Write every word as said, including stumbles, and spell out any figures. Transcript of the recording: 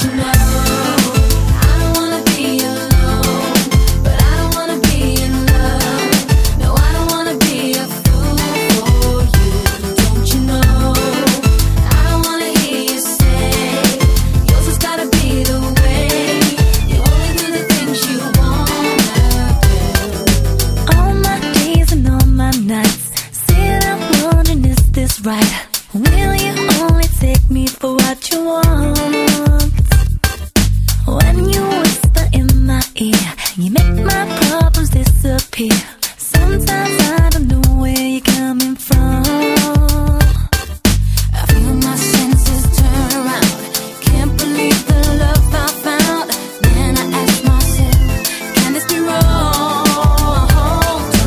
Right. Will you only take me for what you want?